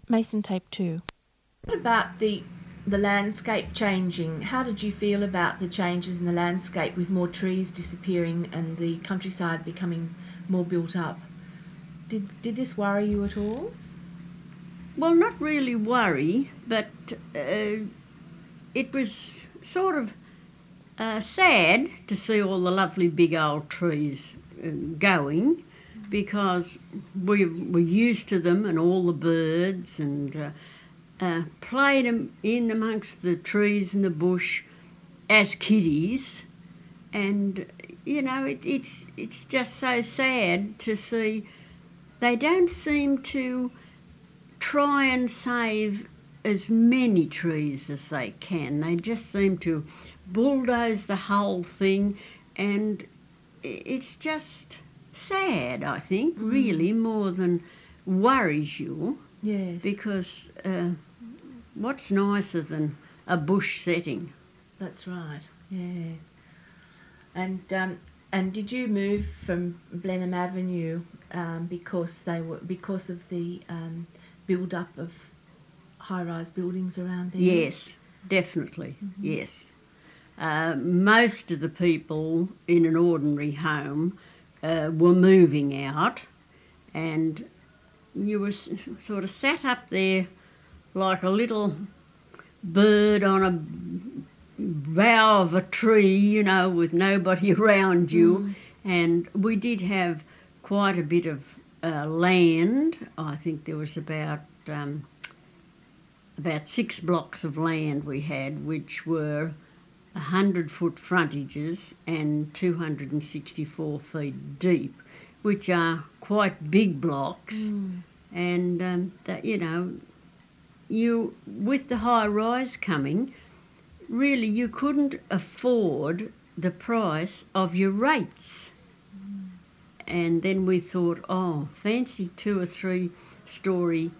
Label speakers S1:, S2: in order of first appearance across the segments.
S1: Mason tape 2.
S2: What about the landscape changing? How did you feel about the changes in the landscape with more trees disappearing and the countryside becoming more built up? Did this worry you at all?
S3: Well, not really worry, but it was sort of sad to see all the lovely big old trees going, because we were used to them and all the birds, and played them in amongst the trees and the bush as kiddies. And, you know, it's just so sad to see they don't seem to try and save as many trees as they can. They just seem to bulldoze the whole thing, and it's just sad, I think, really, more than worries you.
S2: Yes.
S3: Because what's nicer than a bush setting?
S2: That's right, yeah. And did you move from Blenheim Avenue because of the build-up of high-rise buildings around there?
S3: Yes, definitely, yes. Most of the people in an ordinary home were moving out, and you were sort of sat up there like a little bird on a bough of a tree, you know, with nobody around you. And we did have quite a bit of land. I think there was about 6 blocks of land we had, which were 100-foot frontages and 264 feet deep, which are quite big blocks. And that, you know, you, with the high rise coming, really you couldn't afford the price of your rates. And then we thought, oh, fancy 2 or 3 story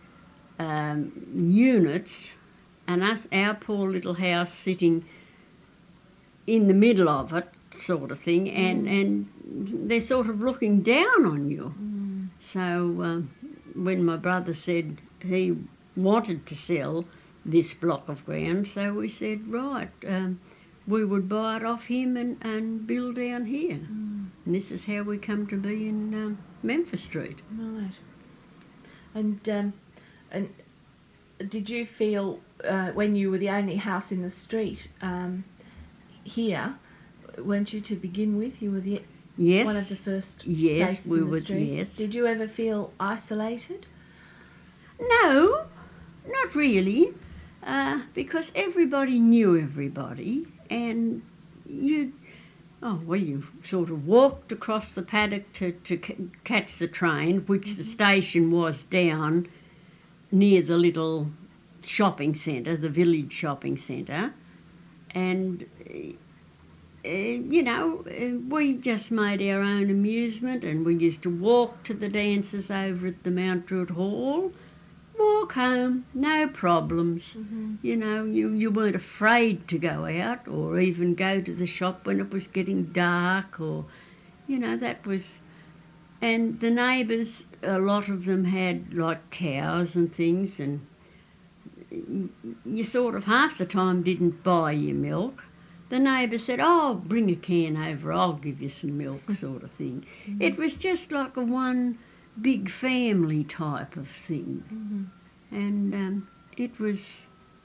S3: units, and our poor little house sitting in the middle of it, sort of thing, and they're sort of looking down on you. So when my brother said he wanted to sell this block of ground, so we said, right, we would buy it off him and build down here. And this is how we come to be in Memphis Street.
S2: Right. And did you feel, when you were the only house in the street here, weren't you to begin with? You were one of the first places in the street.
S3: Yes.
S2: Did you ever feel isolated?
S3: No, not really, because everybody knew everybody, and you sort of walked across the paddock to catch the train, which the station was down near the little shopping centre, the village shopping centre, and you know, we just made our own amusement, and we used to walk to the dances over at the Mount Druitt Hall, walk home, no problems. You know, you weren't afraid to go out or even go to the shop when it was getting dark, or, you know, that was... And the neighbours, a lot of them had like cows and things, and you sort of half the time didn't buy your milk. The neighbour said, oh, bring a can over, I'll give you some milk, sort of thing. It was just like a one big family type of thing. And it was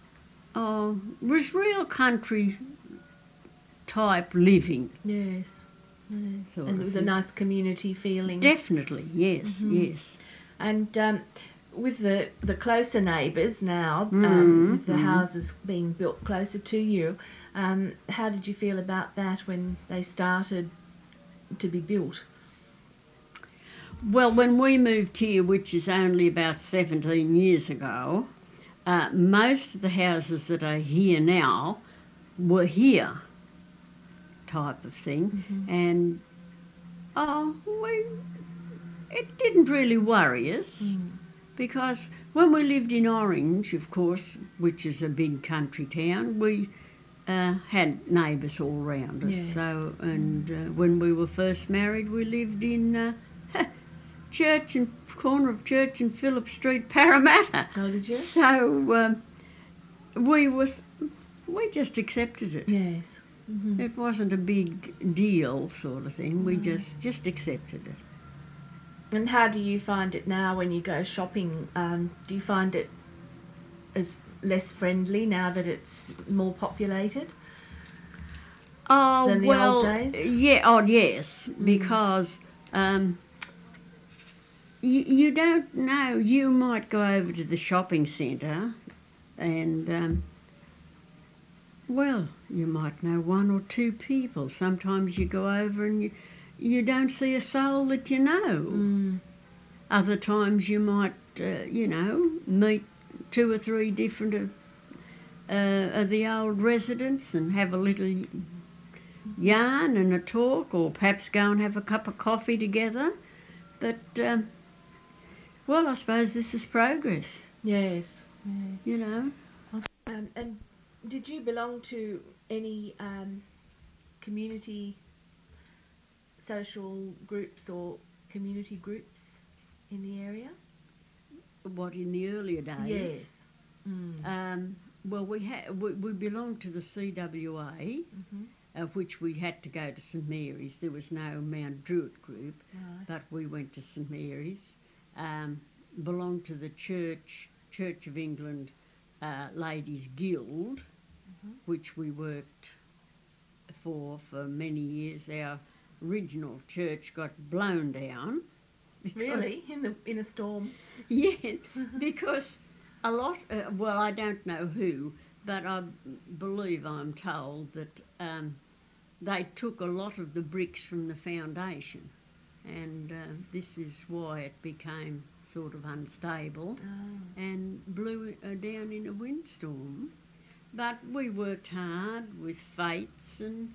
S3: real country type living.
S2: Yes.
S3: Sort
S2: And
S3: of
S2: it was
S3: thing.
S2: a nice community feeling.
S3: Definitely, yes, yes.
S2: And with the closer neighbours now, with the houses being built closer to you, how did you feel about that when they started to be built?
S3: Well, when we moved here, which is only about 17 years ago, most of the houses that are here now were here type of thing. And, it didn't really worry us, because when we lived in Orange, of course, which is a big country town, we had neighbours all round us.
S2: Yes.
S3: So, and when we were first married, we lived in corner of Church and Phillip Street, Parramatta.
S2: Oh, did you?
S3: So we just accepted it.
S2: Yes. Mm-hmm.
S3: It wasn't a big deal sort of thing. We
S2: No.
S3: just accepted it.
S2: And how do you find it now when you go shopping? Do you find it as less friendly now that it's more populated?
S3: Oh,
S2: Than the
S3: well,
S2: old days?
S3: yeah, yes, because you don't know. You might go over to the shopping centre and, well, you might know one or two people. Sometimes you go over and you don't see a soul that you know.
S2: Mm.
S3: Other times you might, meet two or three different of the old residents and have a little yarn and a talk, or perhaps go and have a cup of coffee together. But, well, I suppose this is progress,
S2: Yes. Yeah.
S3: you know.
S2: And did you belong to any community social groups or community groups in the area?
S3: What, in the earlier days?
S2: Yes. Mm.
S3: Well, we belonged to the CWA,
S2: Mm-hmm.
S3: of which we had to go to St Mary's. There was no Mount Druitt group,
S2: Right.
S3: but we went to St Mary's. Belonged to the Church of England Ladies Guild, which we worked for many years. Our original church got blown down.
S2: Really? In a storm?
S3: Yes, because a lot, well, I don't know who, but I believe I'm told that they took a lot of the bricks from the foundation, and this is why it became sort of unstable
S2: Oh.
S3: and blew down in a windstorm. But we worked hard with fetes and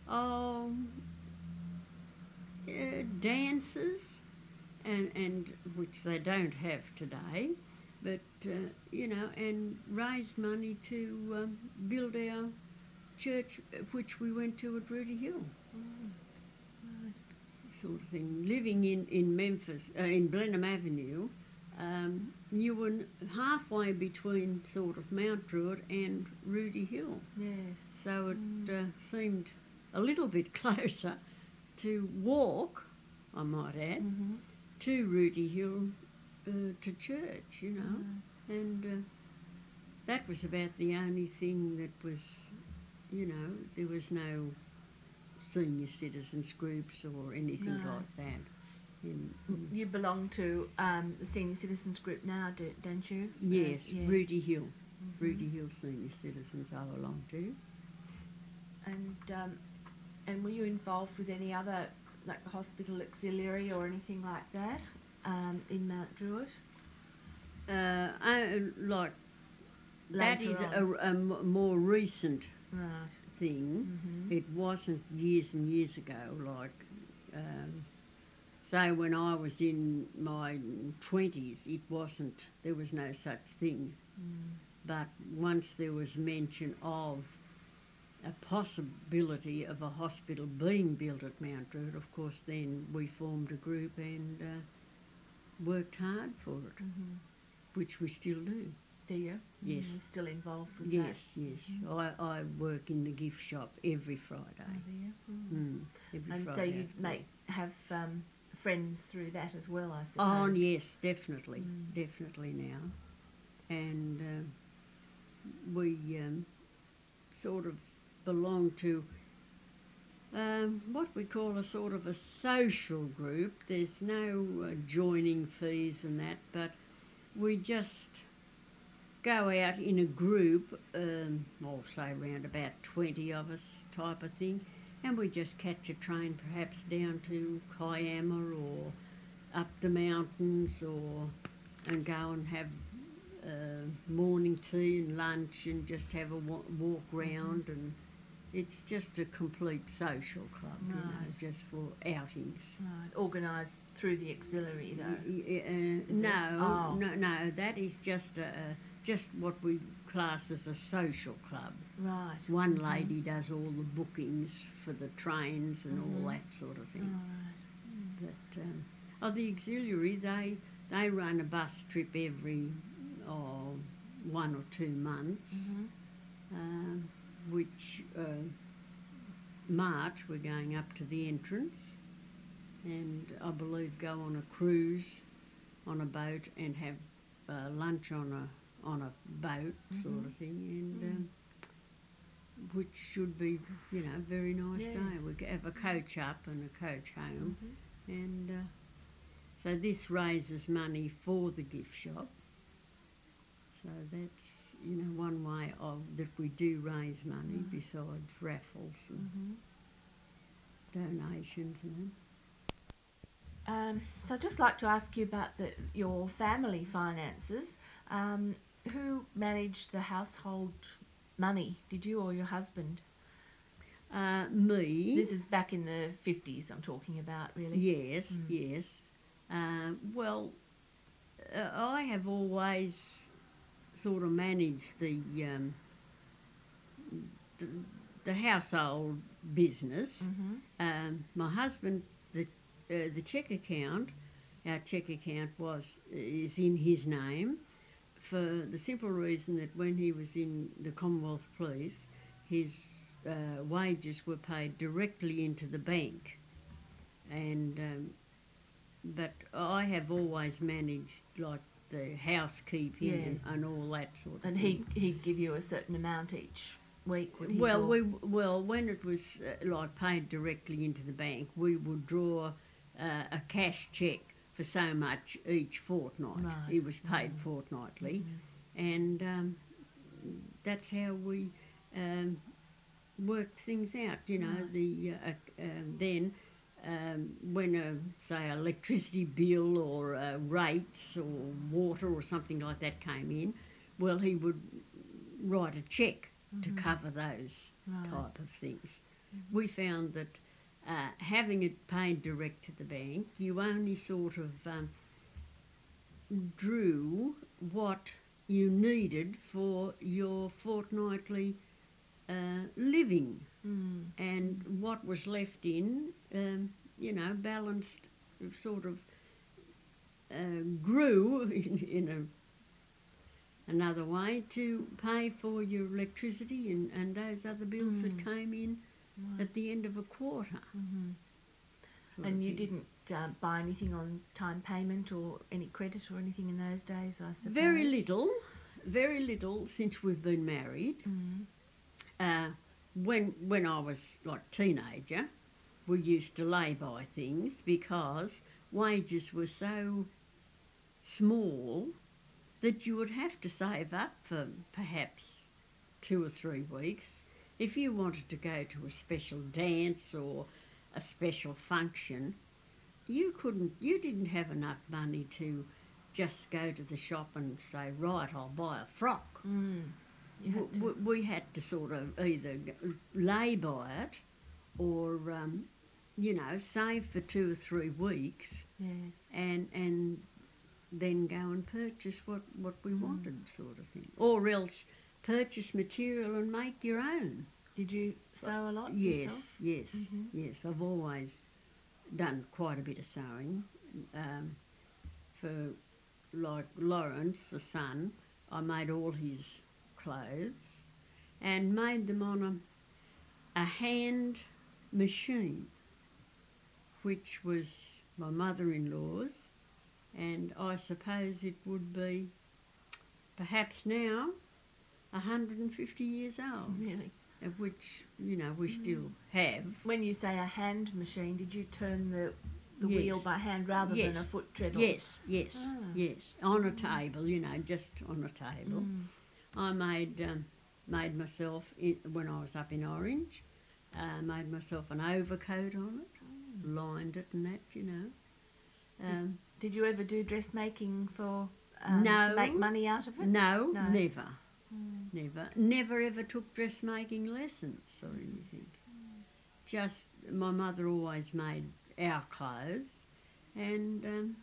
S3: dances, and which they don't have today, but and raised money to build our church, which we went to at Rooty Hill.
S2: Right.
S3: Sort of thing. Living in Memphis, in Blenheim Avenue, you were halfway between sort of Mount Druitt and Rooty Hill.
S2: Yes.
S3: So it seemed a little bit closer to walk, I might add,
S2: Mm-hmm.
S3: to Rooty Hill to church, you know. And that was about the only thing that was, there was no senior citizens groups or anything
S2: No.
S3: like that.
S2: You belong to the senior citizens group now, don't you?
S3: Yes,
S2: Yeah.
S3: Rooty Hill.
S2: Mhm.
S3: Rooty Hill Senior Citizens I belong to.
S2: And were you involved with any other, like the hospital auxiliary or anything like that, in Mount Druitt?
S3: Like that
S2: Later
S3: is
S2: on.
S3: a more recent
S2: Right.
S3: thing.
S2: Mm-hmm.
S3: It wasn't years and years ago, like, say when I was in my 20s, there was no such thing.
S2: Mm.
S3: But once there was mention of a possibility of a hospital being built at Mount Druitt, of course then we formed a group and worked hard for it,
S2: Mm-hmm.
S3: which we still do.
S2: Do you?
S3: Yes.
S2: You're still involved with that?
S3: Yes. I work in the gift shop every Friday.
S2: Oh, do you? Mm.
S3: Every
S2: And so
S3: Friday.
S2: you have friends through that as well, I suppose.
S3: Oh, yes, definitely.
S2: Mm.
S3: Definitely now. And we sort of belong to what we call a sort of a social group. There's no joining fees and that, but we just go out in a group, I'll say around about 20 of us type of thing, and we just catch a train perhaps down to Kiama or up the mountains and go and have morning tea and lunch and just have a walk round, and it's just a complete social club,
S2: Right.
S3: just for outings.
S2: Right. Organised through the auxiliary, though.
S3: No,
S2: Oh.
S3: no, that is just just what we class as a social club.
S2: Right.
S3: One lady does all the bookings for the trains and all that sort of thing.
S2: All right.
S3: But the auxiliary, they run a bus trip every 1 or 2 months, which March we're going up to the entrance, and I believe go on a cruise on a boat and have lunch on a boat sort of thing, and which should be, very nice day. We have a coach up and a coach home, and so this raises money for the gift shop. So that's, one way that we do raise money besides raffles and donations and
S2: So I'd just like to ask you about your family finances. Who managed the household money? Did you or your husband?
S3: Me.
S2: This is back in the 50s I'm talking about, really.
S3: Yes, yes. Well, I have always sort of managed the household business. My husband, the cheque account, our cheque account is in his name, for the simple reason that when he was in the Commonwealth Police, his wages were paid directly into the bank, and but I have always managed like the housekeeping and all that sort of thing.
S2: And he'd give you a certain amount each week, would he?
S3: Well, when it was like paid directly into the bank, we would draw a cash cheque for so much each fortnight.
S2: Right.
S3: It was paid fortnightly, and that's how we worked things out. Then when say electricity bill or rates or water or something like that came in, well, he would write a cheque to cover those type of things. We found that having it paid direct to the bank, you only sort of drew what you needed for your fortnightly living, and what was left in, balanced, sort of grew in another way to pay for your electricity and those other bills that came in at the end of a quarter.
S2: And you didn't buy anything on time payment or any credit or anything in those days, I suppose?
S3: Very little since we've been married. When I was like teenager, we used to lay by things because wages were so small that you would have to save up for perhaps 2 or 3 weeks. If you wanted to go to a special dance or a special function, you didn't have enough money to just go to the shop and say, right, I'll buy a frock. We had to sort of either lay by it or, save for 2 or 3 weeks, and then go and purchase what we wanted, sort of thing. Or else purchase material and make your own.
S2: Did you sew a lot yourself?
S3: Yes. I've always done quite a bit of sewing. For like Lawrence, the son, I made all his clothes and made them on a hand machine, which was my mother-in-law's, and I suppose it would be perhaps now 150 years old.
S2: Really?
S3: Of which, we still have.
S2: When you say a hand machine, did you turn the wheel by hand rather than a foot treadle?
S3: Yes. On a table, just on a table. I made myself, when I was up in Orange, made myself an overcoat on it, lined it and that,
S2: Did you ever do dressmaking for
S3: no,
S2: to make money out of it?
S3: No, never. Never ever took dressmaking lessons or anything. Just my mother always made our clothes, and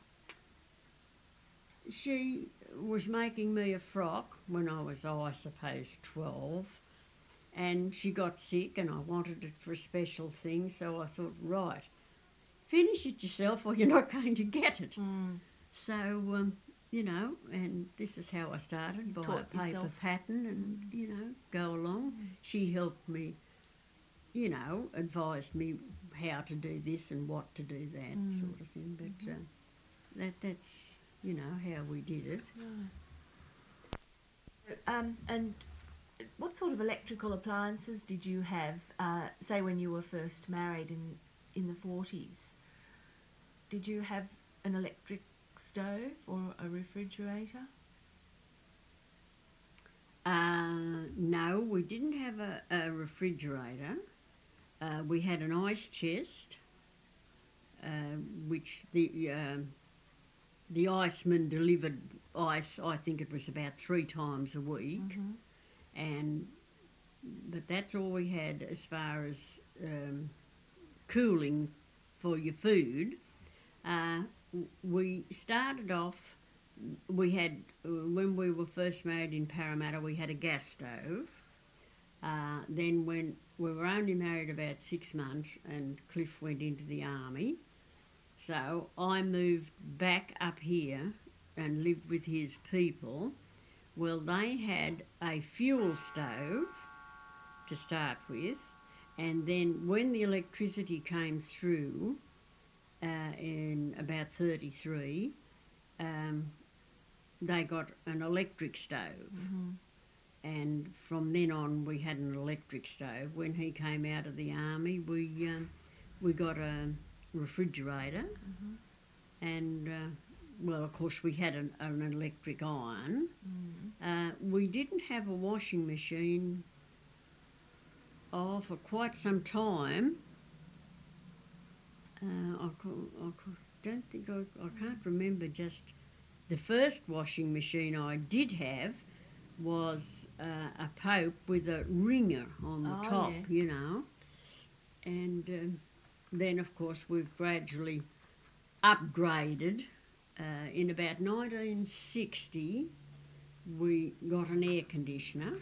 S3: she was making me a frock when I was, I suppose, 12, and she got sick and I wanted it for a special thing, so I thought, right, finish it yourself or you're not going to get it.
S2: Mm.
S3: So, and this is how I started, by a
S2: Taught
S3: paper
S2: yourself.
S3: pattern and, go along. She helped me, advised me how to do this and what to do that sort of thing. But that's, how we did it.
S2: And what sort of electrical appliances did you have, say when you were first married in the 40s? Did you have an electric stove or a refrigerator?
S3: No, we didn't have a refrigerator. We had an ice chest, which the iceman delivered ice. I think it was about 3 times a week, but that's all we had as far as cooling for your food. We started off. We had, when we were first married in Parramatta, we had a gas stove. Then when we were only married about 6 months and Cliff went into the army, so I moved back up here and lived with his people. Well, they had a fuel stove to start with, and then when the electricity came through in about 33, they got an electric stove. And from then on we had an electric stove. When he came out of the army, we got a refrigerator, and well, of course we had an electric iron. We didn't have a washing machine for quite some time. I can't remember just the first washing machine I did have was a Pope with a ringer on the top, and then of course we've gradually upgraded. In about 1960 we got an air conditioner,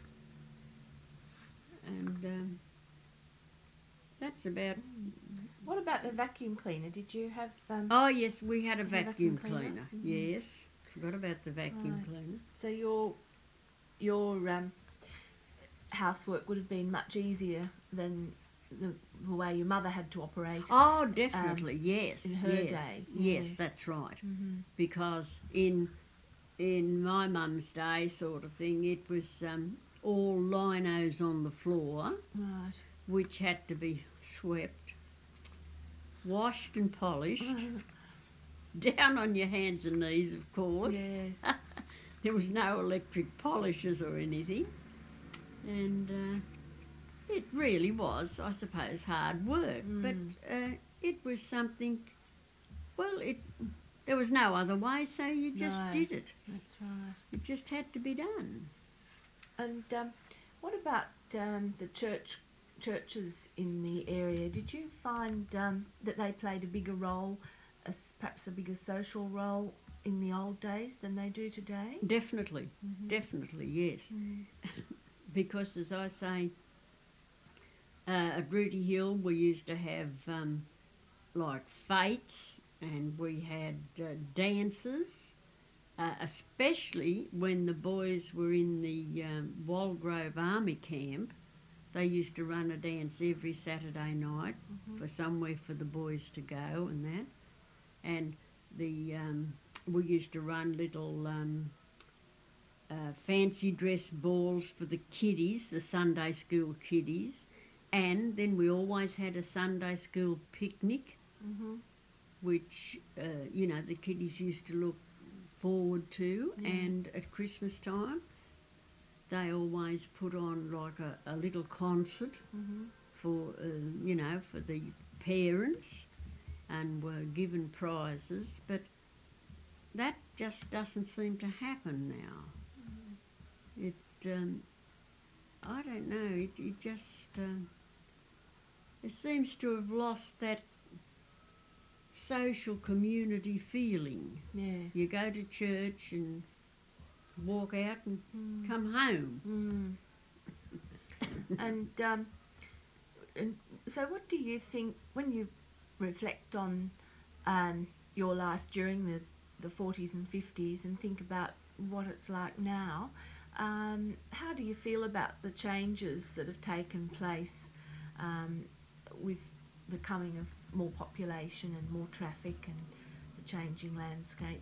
S3: and that's about.
S2: What about the vacuum cleaner? Did you have?
S3: Oh yes, we had a vacuum
S2: cleaner.
S3: cleaner. Yes, forgot about the vacuum cleaner.
S2: So your housework would have been much easier than the way your mother had to operate.
S3: Oh, definitely, yes.
S2: In her day.
S3: Yes, that's right. Because in my mum's day sort of thing, it was all linos on the floor,
S2: Right.
S3: which had to be swept, washed and polished, down on your hands and knees, of course.
S2: Yes.
S3: There was no electric polishers or anything, and it really was, I suppose, hard work. But it was something. Well, there was no other way, so you just did it.
S2: That's right.
S3: It just had to be done.
S2: And what about the churches in the area? Did you find that they played a bigger role, perhaps a bigger social role in the old days than they do today?
S3: Definitely, definitely, yes. Because, as I say, at Rooty Hill we used to have like fetes, and we had dances, especially when the boys were in the Walgrove Army Camp. They used to run a dance every Saturday night for somewhere for the boys to go and that. And we used to run little fancy dress balls for the kiddies, the Sunday school kiddies. And then we always had a Sunday school picnic, which, the kiddies used to look forward to. And at Christmas time, they always put on like a little concert for, for the parents, and were given prizes. But that just doesn't seem to happen now. It, I don't know, it just, it seems to have lost that social community feeling.
S2: Yes.
S3: You go to church and walk out and come home.
S2: And so what do you think, when you reflect on your life during the 40s and 50s and think about what it's like now, how do you feel about the changes that have taken place with the coming of more population and more traffic and the changing landscape?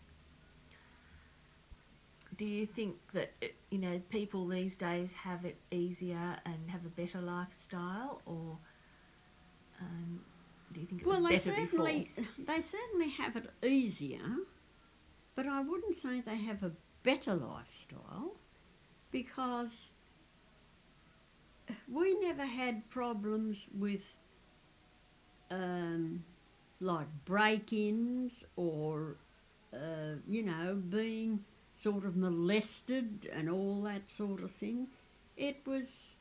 S2: Do you think that people these days have it easier and have a better lifestyle, or do you think it was better before?
S3: They certainly have it easier, but I wouldn't say they have a better lifestyle, because we never had problems with like break-ins or being sort of molested and all that sort of thing. It was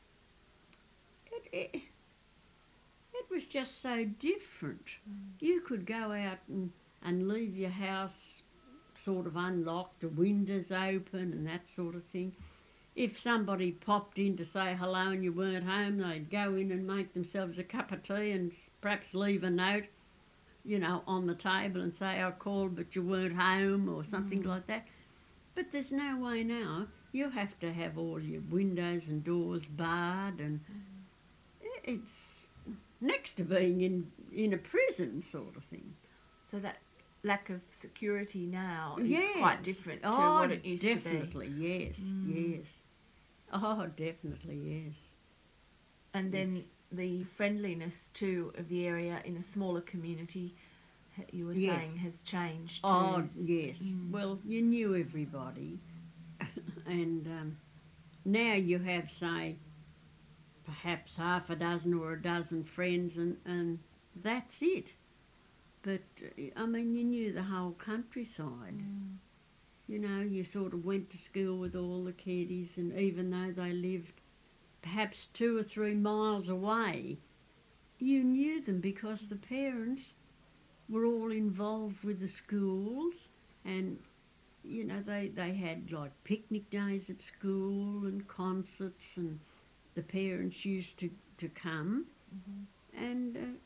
S3: just so different. You could go out and leave your house sort of unlocked, the windows open and that sort of thing. If somebody popped in to say hello and you weren't home, they'd go in and make themselves a cup of tea and perhaps leave a note, on the table and say, I called but you weren't home, or something like that. But there's no way now. You have to have all your windows and doors barred, and it's next to being in a prison sort of thing.
S2: So that lack of security now is quite different to what it used to be.
S3: Definitely, yes, yes. Oh, definitely, yes.
S2: And then the friendliness too of the area in a smaller community, you were saying, has changed too.
S3: Oh, yes. Well, you knew everybody. And now you have, say, perhaps half a dozen or a dozen friends, and that's it. But, I mean, you knew the whole countryside. You sort of went to school with all the kiddies, and even though they lived perhaps 2 or 3 miles away, you knew them because the parents were all involved with the schools, and, they had like picnic days at school and concerts, and the parents used to come. And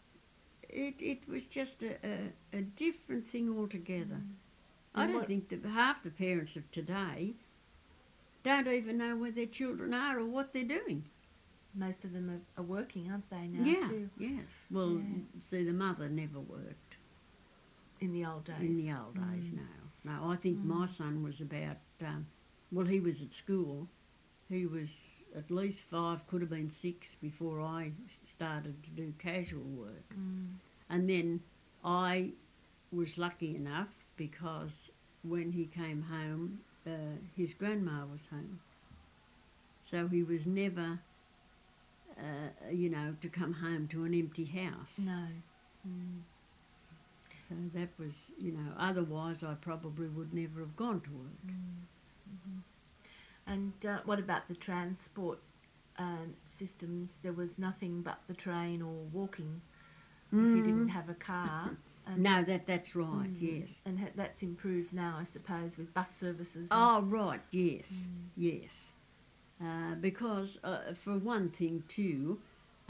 S3: it was just a different thing altogether. I don't think that half the parents of today don't even know where their children are or what they're doing.
S2: Most of them are working, aren't they, now, too?
S3: Yes. Well, see, the mother never worked.
S2: In the old days?
S3: In the old days, no. No, I think my son was about, he was at school. He was at least 5, could have been 6 before I started to do casual work. And then I was lucky enough because when he came home, his grandma was home. So he was never, to come home to an empty house.
S2: No.
S3: So that was, otherwise I probably would never have gone to work.
S2: And what about the transport systems? There was nothing but the train or walking if you didn't have a car.
S3: No, that's right, yes.
S2: And that's improved now, I suppose, with bus services.
S3: Oh, right, yes, yes. Because, for one thing too,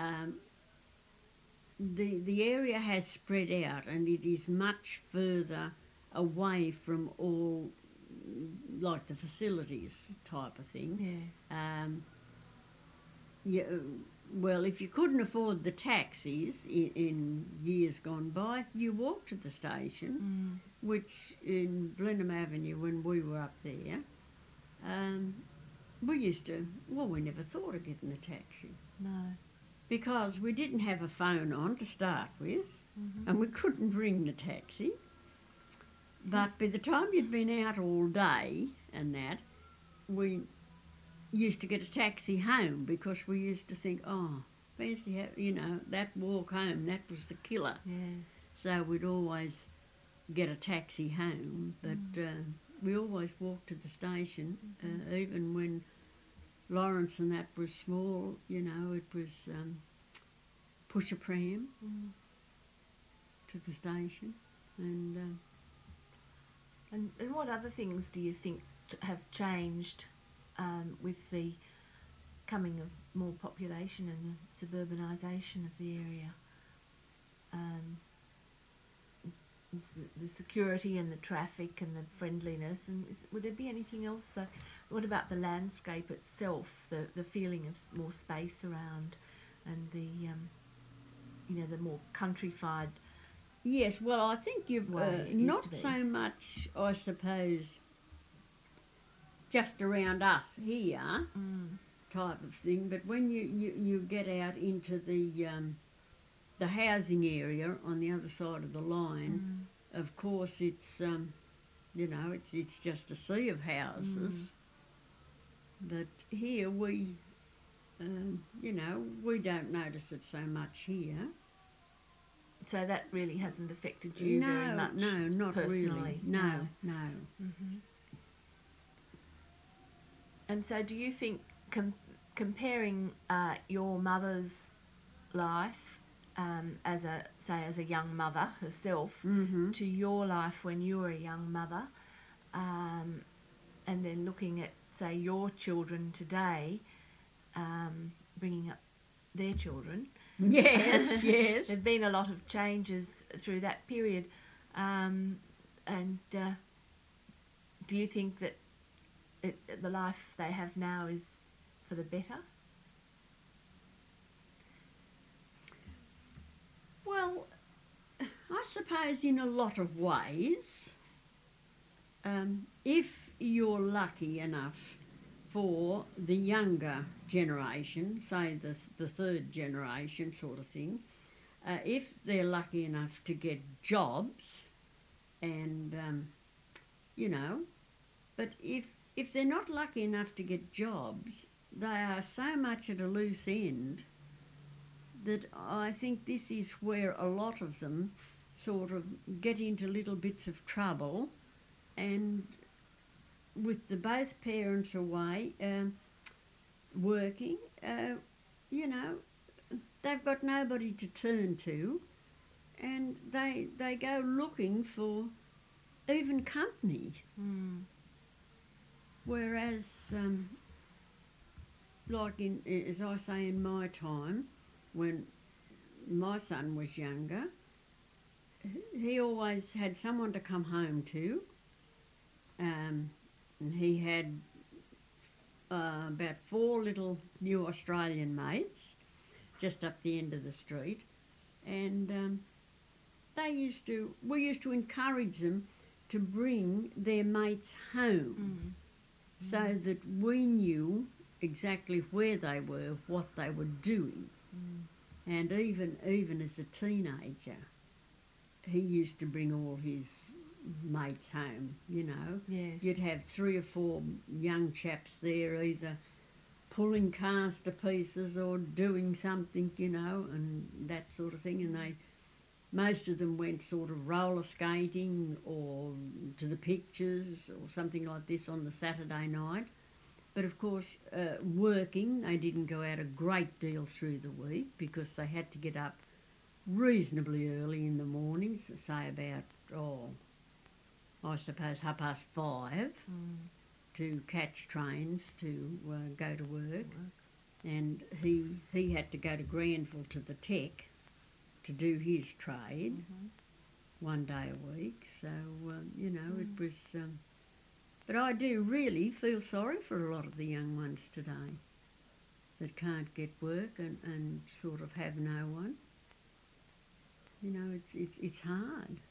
S3: the area has spread out, and it is much further away from all, like the facilities type of thing. Well, if you couldn't afford the taxis in years gone by, you walked to the station, which in Blenheim Avenue, when we were up there, we never thought of getting a taxi.
S2: No.
S3: Because we didn't have a phone on to start with, and we couldn't ring the taxi. But by the time you'd been out all day and that, we used to get a taxi home, because we used to think, fancy, that walk home, that was the killer.
S2: Yeah.
S3: So we'd always get a taxi home, but we always walked to the station, even when Lawrence and that was small, it was push a pram to the station. And
S2: what other things do you think have changed with the coming of more population and the suburbanisation of the area? um, the security and the traffic and the friendliness. And would there be anything else? What about the landscape itself? The feeling of more space around, and the more countrified.
S3: Yes, well, I think you've
S2: Way it used to
S3: not
S2: be.
S3: so much, I suppose, just around us here type of thing, but when you get out into the housing area on the other side of the line, of course it's it's just a sea of houses. But here we we don't notice it so much here.
S2: So that really hasn't affected you very much.
S3: No, not
S2: personally.
S3: really. No.
S2: Mm-hmm. And so, do you think comparing your mother's life as a young mother herself
S3: Mm-hmm.
S2: to your life when you were a young mother, and then looking at, say, your children today, bringing up their children?
S3: Yes, yes.
S2: There've been a lot of changes through that period, and do you think that the life they have now is for the better?
S3: Well, I suppose in a lot of ways, if you're lucky enough for the younger generation, say the third generation sort of thing, if they're lucky enough to get jobs and, but if they're not lucky enough to get jobs, they are so much at a loose end that I think this is where a lot of them sort of get into little bits of trouble, and with the both parents away working, they've got nobody to turn to, and they go looking for even company. Whereas, as I say, in my time, when my son was younger, he always had someone to come home to. And he had about 4 little new Australian mates just up the end of the street, and we used to encourage them to bring their mates home, so that we knew exactly where they were, what they were doing. And even as a teenager, he used to bring all his mates home,
S2: Yes.
S3: You'd have 3 or 4 young chaps there, either pulling cars to pieces or doing something, and that sort of thing. And most of them went sort of roller skating or to the pictures or something like this on the Saturday night. But of course, working, they didn't go out a great deal through the week because they had to get up reasonably early in the mornings, say about, I suppose 5:30, to catch trains to go to work. And he had to go to Granville to the Tech to do his trade 1 day a week. So, it was... but I do really feel sorry for a lot of the young ones today that can't get work and sort of have no one. It's hard.